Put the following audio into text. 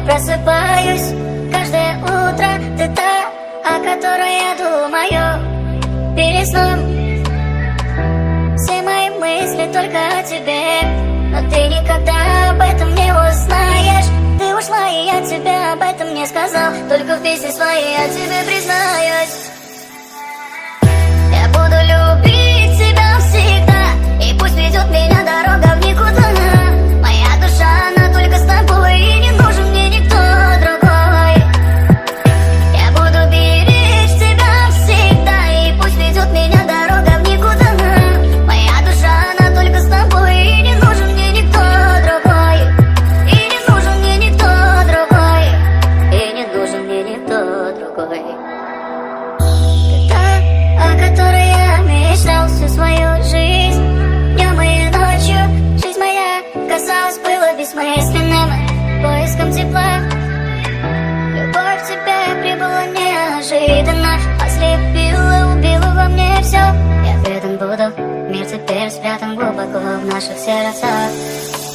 просыпаюсь каждое утро. Ты та, о которой я думаю перед сном. Все мои мысли только о тебе, но ты никогда об этом не узнаешь. Ты ушла, и я тебе об этом не сказал. Только в песне своей я тебе признаюсь. Я буду любить тебя всегда, и пусть ведет меня дорога в никуда. Моя душа, она только с тобой, и не нужен мне никто другой. Я буду беречь тебя всегда, и пусть ведет меня дорога в никуда. Моя душа, она только с тобой, и не нужен мне никто другой. И не нужен мне никто другой. И не нужен мне никто другой. Ты та, о которой я мечтал всю свою жизнь. Днем и ночью жизнь моя, казалось, была бессмысленным поиском тепла. Любовь к тебе прибыла неожиданно, ослепила, убила во мне все. Я предан буду, мир теперь спрятан глубоко в наших сердцах.